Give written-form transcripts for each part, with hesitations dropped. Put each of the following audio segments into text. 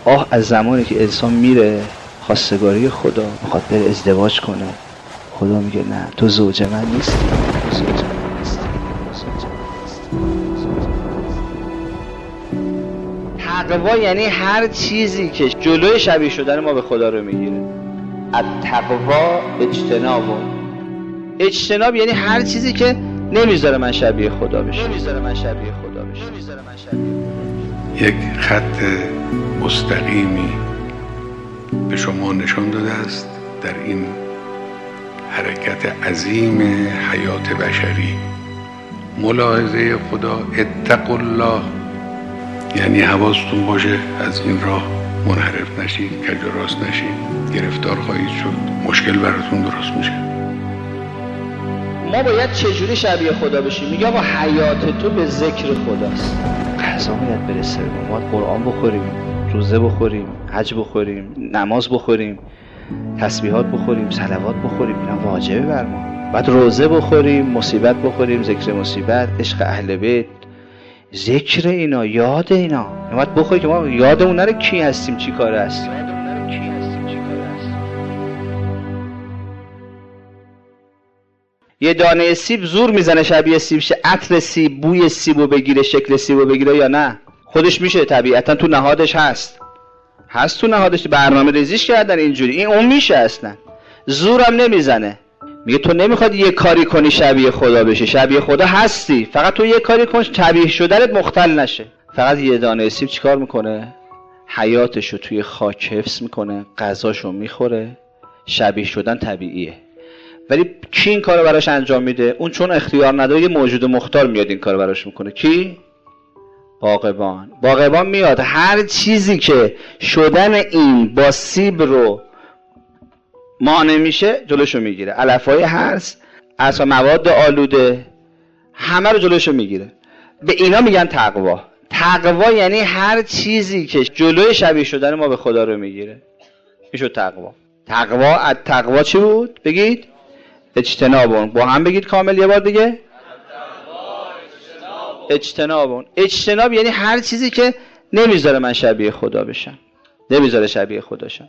آه از زمانی که انسان میره خواستگاری خدا میخواد بره ازدواج کنه، خدا میگه نه تو زوج من نیستی، تو زوج من نیستی، زوج من نیستی. تقوا یعنی هر چیزی که جلوی شبیه شدن ما به خدا رو میگیره. التقوا اجتناب یعنی هر چیزی که نمیذاره من شبیه خدا بشم، یک خط مستقیمی به شما نشان داده است در این حرکت عظیم حیات بشری. ملاحظه خدا اتقوا الله یعنی حواستون باشه از این راه منحرف نشید، کج و راست نشید، گرفتار خواهید شد، مشکل براتون درست میشه. ما باید چجوری شبیه خدا بشیم؟ میگه آقا حیات تو به ذکر خداست. غذا باید برسه به ما، قرآن بخوریم، روزه بخوریم، حج بخوریم، نماز بخوریم، تسبیحات بخوریم، صلوات بخوریم، اینا واجبه بر ما. بعد روزه بخوریم، مصیبت بخوریم، ذکر مصیبت، عشق اهل بیت، ذکر اینا، یاد اینا. باید بخوریم که ما یادمون نره کی هستیم، چی کاره هستیم. یه دانه سیب زور میزنه شبیه سیب شه، عطر سیب، بوی سیبو بگیره، شکل سیبو بگیره یا نه؟ خودش میشه، طبیعتا تو نهادش هست تو نهادش، برنامه ریزیش کردن اینجوری، این اون میشه اصلا، زورم نمیزنه. میگه تو نمیخواد یه کاری کنی شبیه خدا بشی، شبیه خدا هستی، فقط تو یه کاری کن شبیه شدنت مختل نشه. فقط یه دانه سیب چیکار میکنه؟ حیاتشو توی خاک حفظ میکنه، غذاشو میخوره، شبیه شدن طبیعیه. ولی کی این کارو براش انجام میده؟ اون چون اختیار نداره یه موجود مختار میاد این کارو براش میکنه. کی؟ باغبان میاد هر چیزی که شدن این با سیب رو مانع میشه جلوشو میگیره. علفای هرس، اصلا مواد آلوده، همه رو جلوشو میگیره. به اینا میگن تقوا. تقوا یعنی هر چیزی که جلوی شبیه شدن ما به خدا رو میگیره. میشد تقوا. تقوا چی بود؟ بگید. اجتنابون. با هم بگید کامل یه بار دیگه. اجتناب یعنی هر چیزی که نمیذاره من شبیه خدا بشم، نمیذاره شبیه خدا شم.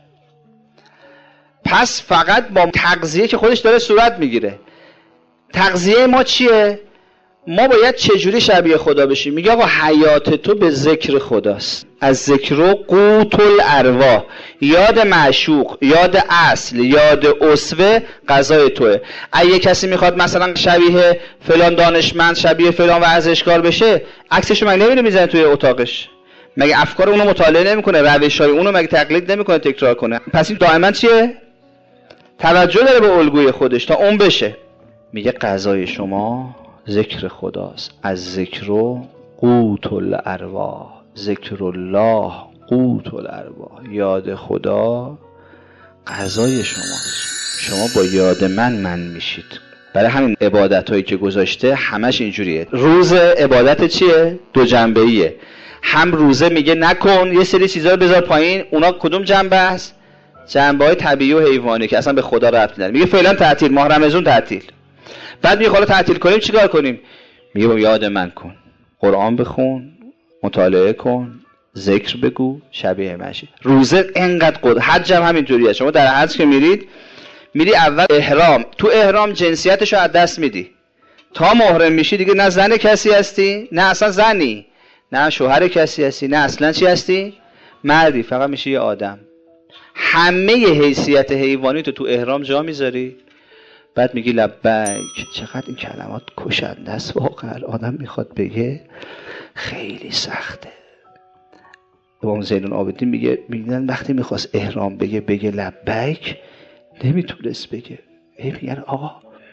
پس فقط با تغذیه که خودش داره صورت میگیره. تغذیه ما چیه؟ ما باید چجوری شبیه خدا بشیم؟ میگه آقا حیات تو به ذکر خداست. از ذکر و قوت الارواح، یاد معشوق، یاد اصل، یاد اسوه غذای توه. اگه کسی میخواد مثلا شبیه فلان دانشمند، شبیه فلان ورزشکار بشه، عکسشو مگه نمیره میزنه توی اتاقش؟ مگه افکار اونو مطالعه نمیکنه؟ روشای اونو مگه تقلید نمیکنه، تکرار کنه؟ پس این دائما چیه؟ توجه داره به الگوی خودش تا اون بشه. میگه غذای شما ذکر خداست. از ذکر و قوت الارواح، ذکر الله قوت الارواح، یاد خدا غذای شماست. شما با یاد من میشید. برای همین عبادت هایی که گذاشته همش اینجوریه. روز عبادت چیه؟ دو جنبه ایه. هم روزه میگه نکن، یه سری چیزا رو بذار پایین. اونا کدوم جنبه است؟ جنبه های طبیعی و حیوانی که اصلا به خدا ربطی نداره. میگه فعلا تعطیل، ماه رمضان تعطیل. بعد میگه حالا تعطیل کنیم چیکار کنیم؟ میگه با یاد من کن، قرآن بخون، مطالعه کن، ذکر بگو، شبیه من شی. روزه انقدر حج هم همینطوریه. شما در حج که میری اول احرام، تو احرام جنسیتشو از دست میدی. تا محرم میشی دیگه نه زن کسی هستی، نه اصلا زنی، نه شوهر کسی هستی، نه اصلا چی هستی؟ مردی، فقط میشی یه آدم. همه حیثیت حیوانی تو احرام جا میذاری. بعد میگی لبیک. چقدر این کلمات کشنده است واقعا. آدم میخواد بگه خیلی سخته. امام زین العابدین میگن وقتی میخواست احرام بگه لبیک، نمیتونست بگه. میگن آقا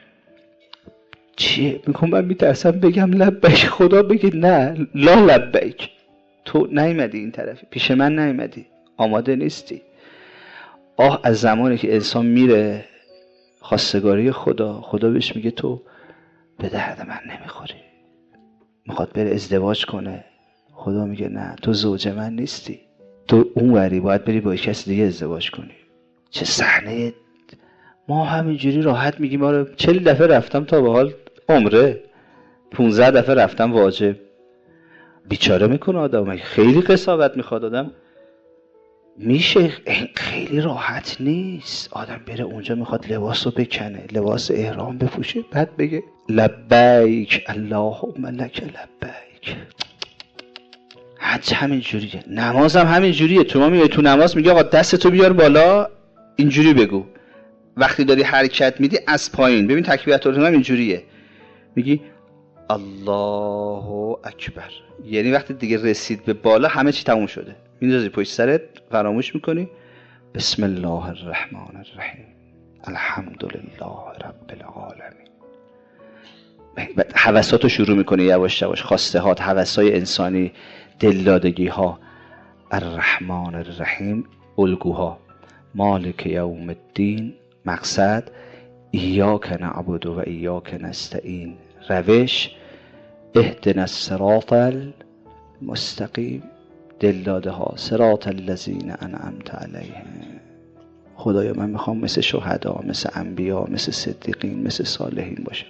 چیه؟ میگم من میترسم بگم لبیک، خدا بگه نه لا لبیک. تو نیومدی این طرفی، پیش من نیومدی، آماده نیستی. از زمانی که انسان میره خواستگاری خدا بهش میگه تو به درد من نمیخوری. میخواد بره ازدواج کنه، خدا میگه نه تو زوج من نیستی، تو اونوری باید بری با کسی دیگه ازدواج کنی. چه صحنه! ما همینجوری راحت میگیم آره 40 دفعه رفتم تا به حال عمره، 15 دفعه رفتم واجب. بیچاره میکنه آدم، خیلی قساوت میخواد آدم. میشه خیلی راحت نیست آدم بره اونجا میخواد لباس رو بکنه، لباس احرام بپوشه، بعد بگه لبیک اللهم لک لبیک. حج همین جوریه، نماز هم همین جوریه. تو ما میگه تو نماز میگه آقا دستتو بیار بالا، اینجوری بگو. وقتی داری حرکت میدی از پایین، ببین تکبیرات الاحرام اینجوریه، میگی الله اکبر، یعنی وقتی دیگه رسید به بالا همه چی تموم شده، میندازی پشت سرت، فراموش میکنی، بسم الله الرحمن الرحیم الحمدلله رب العالمین. حواساتو شروع میکنی یواش یواش، خواسته هات، حواسای انسانی، دلدادگی ها، الرحمن الرحیم، الگوها، مالک یوم الدین، مقصد ایاک نعبد و ایاک نستعین، روش اهدنا الصراط المستقیم، دلداده ها صراط الذین انعمت علیهم. خدایا من میخوام مثل شهدا، مثل انبیا، مثل صدیقین، مثل صالحین باشم.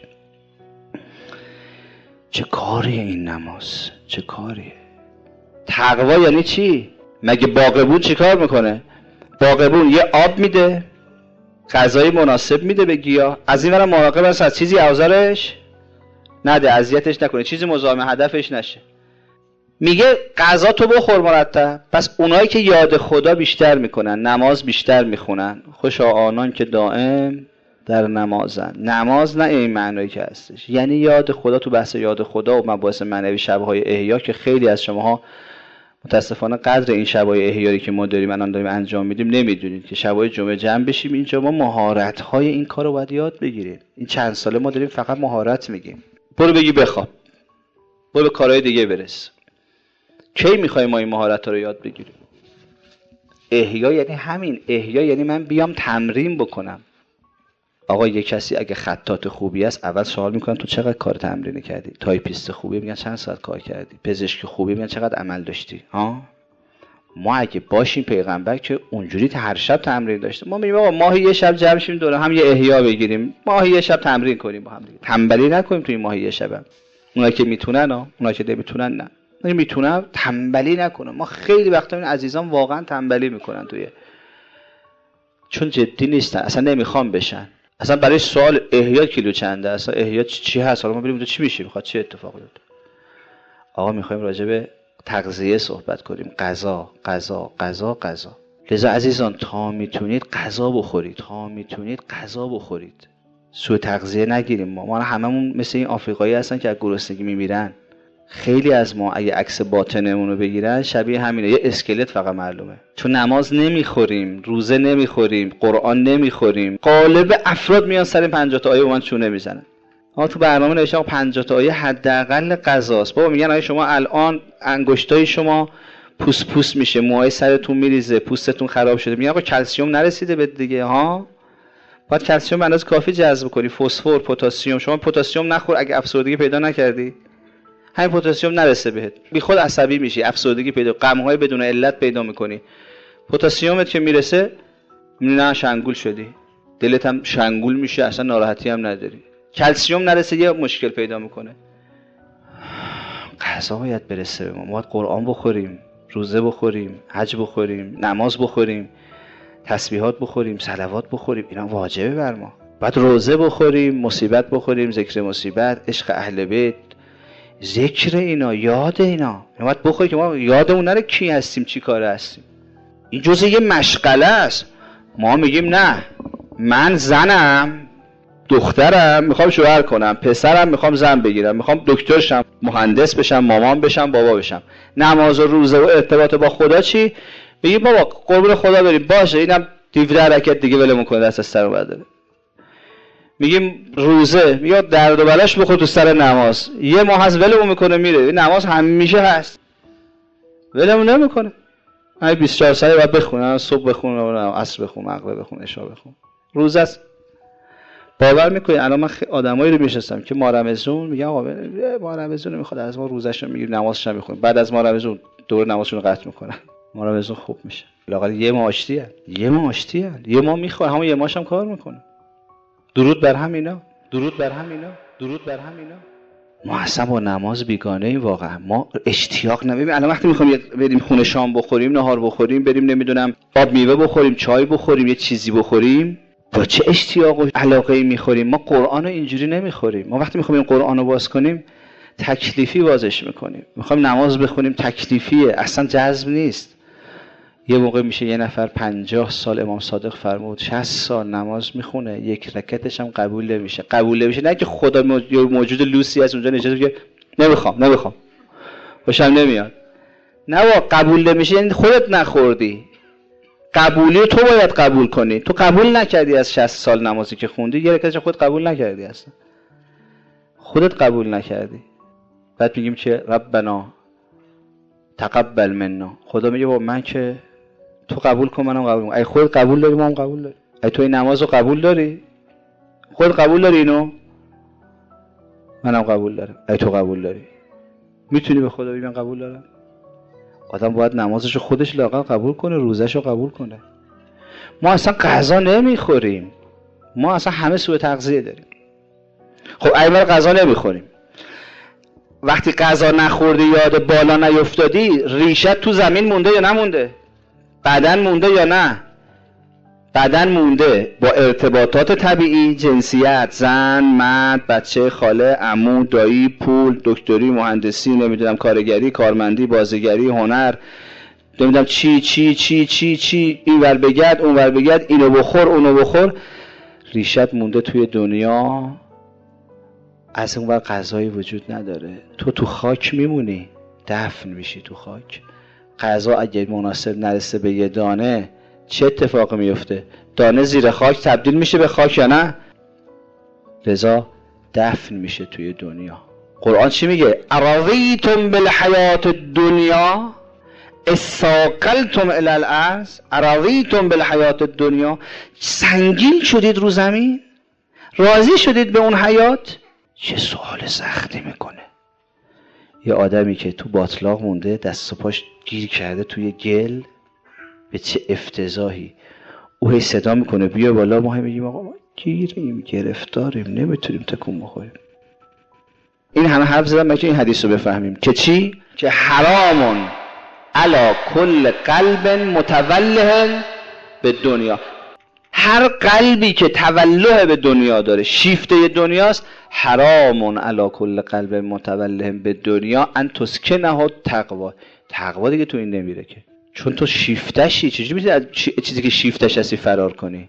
چه کاریه این نماز، چه کاریه؟ تقوا یعنی چی؟ مگه باغبون چی کار میکنه؟ باغبون یه آب میده، غذای مناسب میده به گیاه، از این ورم مراقب است از چیزی اوزارش نده، اذیتش نکنه، چیزی مزاحم هدفش نشه. میگه غذا تو بخور مرتب. پس اونایی که یاد خدا بیشتر میکنن، نماز بیشتر میخونن، خوشا آنان که دائم در نمازن. نماز نه این معنایی که هستش، یعنی یاد خدا. تو بحث یاد خدا و مباحث معنوی شب‌های احیا که خیلی از شماها متاسفانه قدر این شب‌های احیایی که ما داریم الان داریم انجام میدیم نمیدونید که شب‌های جمعه جمع بشیم اینجا ما مهارت‌های این کارو باید یاد بگیریم. این چند ساله ما داریم فقط مهارت میگیم. برو بگی بخواب، برو به کارهای دیگه برس. کی میخوای ما این مهارت‌ها رو یاد بگیریم؟ احیا یعنی همین. احیا یعنی من بیام تمرین بکنم. آقا یه کسی اگه خطاط خوبی است اول سوال میکنن تو چقدر کار تمرین کردی؟ تایپیست خوبی میگن چند ساعت کار کردی؟ پزشک خوبی میگن چقدر عمل داشتی؟ ها؟ ما اگه باشیم پیغمبر که اونجوری هر شب تمرین داشته. ما میگیم آقا ماهی یه شب جمع شیم دوره هم یه احیا بگیریم، ماهی یه شب تمرین کنیم با هم دیگه. تنبلی نکنیم تو این ماهی یه شب. اونایی که میتونن اونایی که نمیتونن نه. نمیتونن تنبلی نکنه. ما خیلی وقتا این عزیزان واقعا تنبلی میکنن چون جدی نیستن، اصلا نمیخوام بشن. اصلا برای سوال احیا کیلو چنده، اصلا احیا چی هست، حالا ما بریم اونجا چی میشه، میخواد چه اتفاقی بیفته. آقا میخوایم راجع به تغذیه صحبت کنیم، غذا غذا غذا غذا. لذا عزیزان تا میتونید غذا بخورید، تا میتونید غذا بخورید، سوء تغذیه نگیریم. ما هممون مثل این آفریقایی هستن که از گرسنگی میمیرن. خیلی از ما اگه عکس باطنمون رو بگیرن شبیه همینه، یه اسکلت فقط معلومه. چون نماز نمیخوریم، روزه نمیخوریم، قرآن نمیخوریم. غالب افراد میان سر 50 تا آیه با من چونه میزنن. ما تو برنامه نوشتم 50 تا آیه حداقل غذاست. بابا میگن آیه شما الان انگشتای شما پوست میشه، موهای سرتون میریزه، پوستتون خراب شده. میگن آقا کلسیم نرسیده به دیگه ها. باید کلسیم به اندازه کافی جذب کنی، فسفر، پتاسیم. شما پتاسیم نخور اگه افسردگی پیدا نکردی. همین پتاسیم نرسه بهت، بی خود عصبی میشی، افسردگی پیدا، غم‌های بدون علت پیدا میکنی. پتاسیمت که میرسه نه شنگول شدی، دلت هم شنگول میشه، اصلا ناراحتی هم نداری. کلسیم نرسه یه مشکل پیدا میکنه. غذا باید برسه به ما. باید قرآن بخوریم، روزه بخوریم، حج بخوریم، نماز بخوریم، تسبیحات بخوریم، صلوات بخوریم. اینا واجبه بر ما. باید روزه بخوریم، مصیبت بخوریم، ذکر مصیبت، عشق اهل بیت، ذکر اینا، یاد اینا. باید بخوریم که ما یادمون نره کی هستیم، چی کاره هستیم. این جزء یه مشغله است. ما میگیم نه، من زنم، دخترم میخوام شوهر کنم، پسرم میخوام زن بگیرم، میخوام دکتر شم، مهندس بشم، مامان بشم، بابا بشم. نماز و روزه و ارتباط با خدا چی؟ بگیم بابا قربون خدا بریم، باشه اینم 17 حرکت دیگه ولمون کنه، دست از سر برداره. میگیم روزه، میاد درد و بلاش بخور تو سر نماز، یه ماه از ولمون میکنه میره. نماز همیشه هست، ولمون نمیکنه. من 24 ساعته باید بخونم، صبح بخونم، عصر بخونم، مغرب بخونم، عشا بخونم. روزه است. باور میکنی الان من آدمایی رو میشناسم که ماه رمضان میگن آقا ماه رمضان میخواد از ما روزش رو میگیریم، نمازش هم میخونیم، بعد از ماه رمضان دور نمازشون رو قطع میکنن. ماه رمضان خوب میشه، لااقل یه ماه آشتیه، یه ماه میخوره، همون یه ماهش هم کار میکنه. درود بر همینا، درود بر همینا، درود بر همینا. ما اصلا با نماز بیگانه ایم واقعا. ما اشتیاق نداریم. الان وقتی میخوام بریم خونه شام بخوریم، نهار بخوریم، بریم نمیدونم آب میوه بخوریم، چای بخوریم، یه چیزی بخوریم، با چه اشتیاق و علاقه‌ای میخوریم. ما قرآن رو اینجوری نمیخوریم. ما وقتی میخوایم قرآن رو باز کنیم تکلیفی بازش میکنیم. میخوایم نماز بخونیم تکلیفیه، اصلا جذب نیست. یه موقع میشه یه نفر 50 سال امام صادق فرمود 60 سال نماز میخونه، یک رکعتش هم قبول نمیشه. نه که خدا موجود لوسی از اونجا نشسته که نمیخوام خوشم نمیاد. نه قبول نمیشه یعنی خودت نخوردی. قبولی تو باید قبول کنی. تو قبول نکردی از 60 سال نمازی که خوندی، یه رکعتش خودت قبول نکردی، اصلا خودت قبول نکردی. بعد میگیم که ربنا تقبل منا. خدا میگه با من که تو قبول کن منم قبول کنم. ای خودت قبول داری ما هم قبول داریم. ای تو این نمازو قبول داری؟ خودت قبول داری اینو؟ منم قبول دارم. ای تو قبول داری؟ میتونی به خدا بگی من قبول دارم؟ آدم باید نمازشو خودش لااقل قبول کنه، روزشو قبول کنه. ما اصلا غذا نمیخوریم. ما اصلا همه سوء تغذیه داریم. خب اول غذا نمیخوریم. وقتی غذا نخوردی یاد بالا نیفتادی، ریشت تو زمین مونده یا نمونده؟ بدن مونده یا نه؟ بدن مونده با ارتباطات طبیعی، جنسیت، زن، مرد، بچه، خاله، عمو، دایی، پول، دکتری، مهندسی، نمیدونم کارگری، کارمندی، بازیگری، هنر، نمیدونم چی این ور بگرد اون ور بگرد، اینو بخور اونو بخور. ریشت مونده توی دنیا. از اون ور غذایی وجود نداره. تو خاک میمونی، دفن میشی تو خاک. غذا اگه مناسب نرسه به یه دانه چه اتفاقی میفته؟ دانه زیر خاک تبدیل میشه به خاک یا نه؟ لذا دفن میشه توی دنیا. قرآن چی میگه؟ اراضیتم بالحیات الدنیا استاقلتم الی الارض. اراضیتم بالحیات الدنیا، سنگین شدید رو زمین؟ راضی شدید به اون حیات؟ چه سوال سختی میکنه. یه آدمی که تو باطلاق مونده، دست و پاش گیر کرده توی گل، به چه افتضاحی. او هی صدا میکنه بیا بالا، ما هم میگیم آقا ما گیریم، گرفتاریم، نمیتونیم تکون بخوریم. این همه حرف زدم بلکه این حدیث رو بفهمیم که چی؟ که حرامون علی کل قلب متوله به دنیا. هر قلبی که توله به دنیا داره، شیفته دنیاست، حرامون علی کل قلب متوله به دنیا ان تسکنه تقوا. تقوا دیگه تو این نمیره که، چون تو شیفتشی. چجوری میتونی از چیزی که شیفتش هستی فرار کنی؟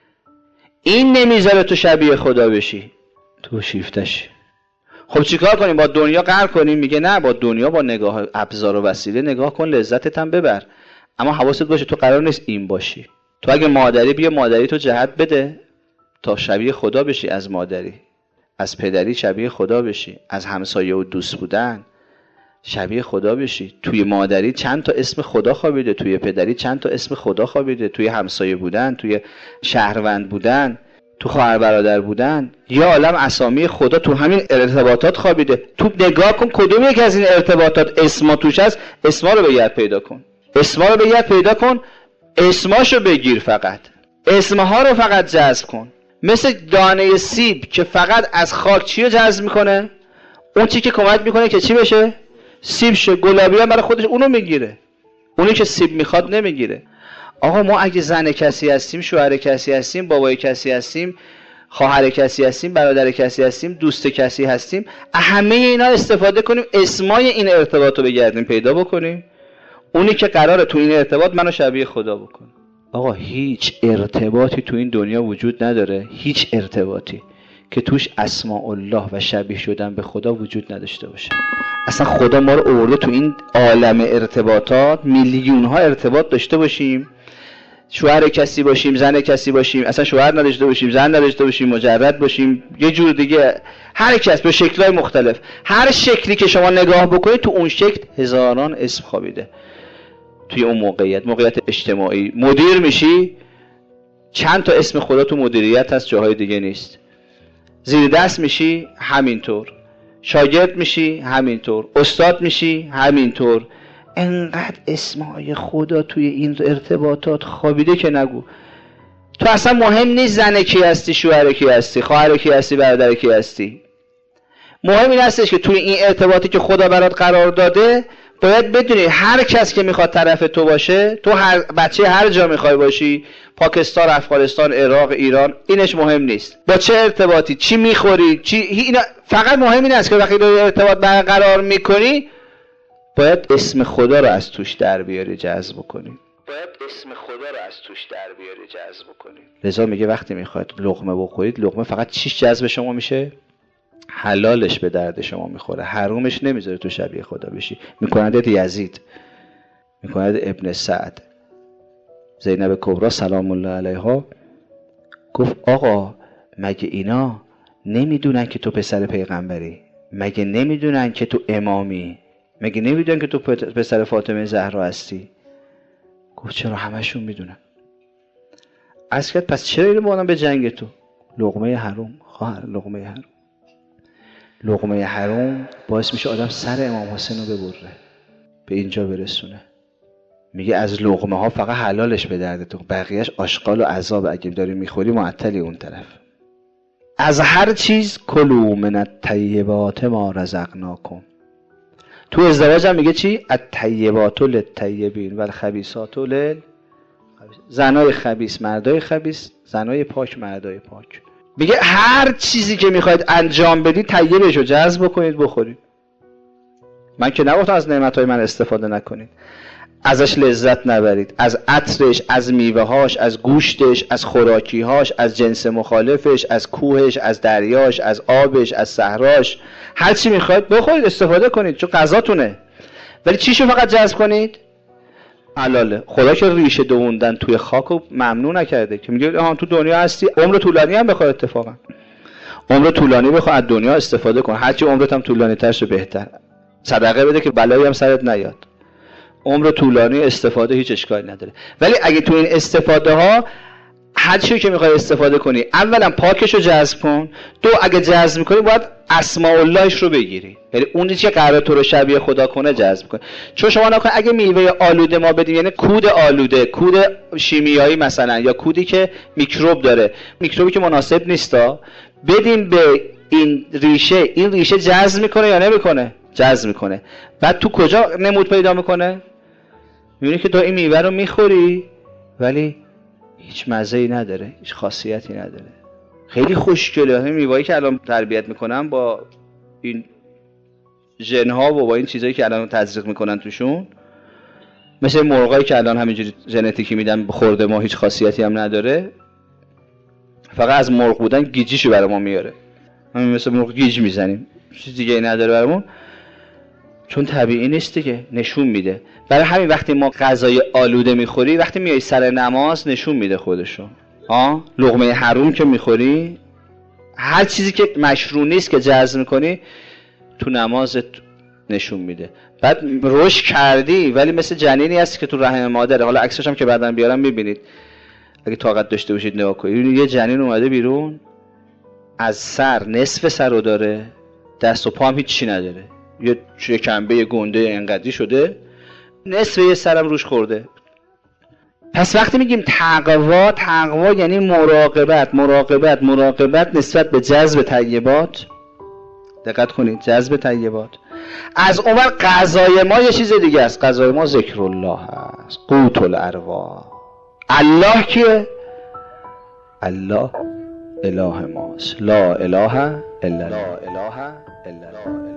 این نمیذاره تو شبیه خدا بشی، تو شیفتشی. خب چیکار کنیم؟ با دنیا قهر کنیم؟ میگه نه، با دنیا با نگاه ابزار و وسیله نگاه کن، لذتت هم ببر، اما حواست باشه تو قرار نیست این باشی. تو اگه مادری، بیا مادری تو جهت بده تا شبیه خدا بشی. از مادری، از پدری شبیه خدا بشی، از همسایه و دوست بودن شبیه خدا بشی. توی مادری چند تا اسم خدا خوابیده، توی پدری چند تا اسم خدا خوابیده، توی همسایه بودن، توی شهروند بودن، تو خواهر برادر بودن، یا عالم اسامی خدا تو همین ارتباطات خوابیده. تو نگاه کن کدوم یک از این ارتباطات اسما توش هست، اسما رو بگرد پیدا کن. اسما رو بگرد پیدا کن، اسماشو بگیر، فقط اسمها رو فقط جذب کن. مثل دانه سیب که فقط از خاک چی رو جذب میکنه؟ اون چی که کمک میکنه که چی بشه؟ سیب شه. گلابی هم برای خودش اونو میگیره، اونی که سیب میخواد نمیگیره. آقا ما اگه زن کسی هستیم، شوهر کسی هستیم، بابای کسی هستیم، خواهر کسی هستیم، برادر کسی هستیم، دوست کسی هستیم، همه اینا استفاده کنیم، اسمای این ارتباط رو بگردیم پیدا بکنیم. اونی که قراره تو این ارتباط منو شبیه خدا بکنه. آقا هیچ ارتباطی تو این دنیا وجود نداره، هیچ ارتباطی که توش اسماء الله و شبیه شدن به خدا وجود نداشته باشه. اصلا خدا ما رو آورده تو این عالم ارتباطات، میلیون ها ارتباط داشته باشیم، شوهر کسی باشیم، زن کسی باشیم، اصلا شوهر نداشته باشیم، زن نداشته باشیم، مجرد باشیم، یه جور دیگه، هر کس به شکل‌های مختلف. هر شکلی که شما نگاه بکنید تو اون شکل هزاران اسم خوابیده. توی اون موقعیت اجتماعی مدیر میشی، چند تا اسم خدا تو مدیریت هست، جاهای دیگه نیست. زیر دست میشی همینطور، شاگرد میشی همینطور، استاد میشی همینطور. انقدر اسمای خدا توی این ارتباطات خوابیده که نگو. تو اصلا مهم نیست زن کی هستی، شوهر کی هستی، خواهر کی هستی، برادر کی هستی. مهم این هستش که توی این ارتباطی که خدا برات قرار داده باید بدونی هر کس که میخواد طرف تو باشه، تو هر بچه هر جا میخوای باشی، پاکستان، افغانستان، عراق، ایران، اینش مهم نیست. با چه ارتباطی، چی میخوری، اینا فقط مهم این است که وقتی رو ارتباط برقرار میکنی باید اسم خدا رو از توش در بیاری، جذب کنی. لذا میگه وقتی میخواید لقمه بخورید، لقمه فقط چیش جذب شما میشه؟ حلالش به درد شما میخوره، حرومش نمیذاره تو شبیه خدا بشی. میکنندت یزید، میکنندت ابن سعد. زینب کبرا سلام الله علیها گفت آقا مگه اینا نمیدونن که تو پسر پیغمبری؟ مگه نمیدونن که تو امامی؟ مگه نمیدونن که تو پسر فاطمه زهرا هستی؟ گفت چرا همشون میدونن. عرض کرد پس چرا اینو با به جنگ تو؟ لقمه حروم خواهر، لقمه حروم. لقمه حروم باعث میشه آدم سر امام حسین رو ببره، به اینجا برسونه. میگه از لقمه ها فقط حلالش به درد تو، بقیهش آشغال و عذاب. اگه داری میخوری معطلی اون طرف. از هر چیز کلوا من الطیبات ما رزقناکم. تو ازدواج هم میگه چی؟ الطیبات للطیبین و الخبیثات زنای خبیث مردای خبیث، زنای پاک مردای پاک. میگه هر چیزی که میخواید انجام بدید طیبش رو جذب کنید بخورید. من که نگفتم از نعمتهای من استفاده نکنید، ازش لذت نبرید، از عطرش، از میوه‌هاش، از گوشتش، از خوراکی‌هاش، از جنس مخالفش، از کوهش، از دریاش، از آبش، از صحراش، هر چی میخواید بخورید، استفاده کنید، چون غذاتونه. ولی چیشو فقط جذب کنید؟ حلاله. خدا که ریشه دووندن توی خاک رو ممنوع نکرده که میگه آها تو دنیا هستی، عمر طولانی هم بخواد، اتفاقا عمر طولانی بخواد از دنیا استفاده کن، هرچی عمرت هم طولانی ترش بهتر. صدقه بده که بلایی هم سرت نیاد. عمر طولانی استفاده هیچ اشکالی نداره. ولی اگه تو این استفاده ها هر چیزی که میخوای استفاده کنی، اولا پاکش رو جذب کن، دو اگه جذب میکنی باید اسماء اللهش رو بگیری، یعنی اون چیزی که قراره تو رو شبیه خدا کنه جذب کن. چون شما نکن اگه میوه آلوده ما بدیم، یعنی کود آلوده، کود شیمیایی مثلا، یا کودی که میکروب داره، میکروبی که مناسب نیستا، بدیم به این ریشه جذب میکنه یا نمیکنه؟ جذب میکنه. بعد تو کجا نمود پیدا میکنه؟ میبینی که تو این میوه رو میخوری ولی هیچ مزه‌ای نداره، هیچ خاصیتی نداره، خیلی خوشگله. همین میوه‌ای که الان تربیت میکنن با این ژن‌ها و با این چیزایی که الان تزریق میکنن توشون، مثل مرغایی که الان همینجوری ژنتیکی میدن به خورده ما، هیچ خاصیتی هم نداره، فقط از مرغ بودن گیجیشو برای ما میاره. همین مثل مرغ گیج میزنیم، چیز دیگه ای نداره برامون، چون طبیعی نیست دیگه، نشون میده. برای همین وقتی ما غذای آلوده میخوری، وقتی میای سر نماز نشون میده خودشو. لقمه حروم که میخوری، هر چیزی که مشروع نیست که جذب میکنی تو نمازت نشون میده. بعد رشد کردی ولی مثل جنینی هستی که تو رحم مادره. حالا عکسش هم که بعداً بیارم میبینید اگه طاقت داشته باشید نگاه کنید. یه جنین اومده بیرون، از سر نصف سر رو داره، دست و پا هم هیچ چی نداره، یه شکمبه گنده انقدری شده، نصف یه سرم روش خورده. پس وقتی میگیم تقوا یعنی مراقبت نسبت به جذب طیبات. دقت کنید، جذب طیبات. از اون ور غذای ما یه چیز دیگه است. غذای ما ذکر الله است، قوت الارواح. الله کیه؟ الله اله ماست، لا اله الا الله.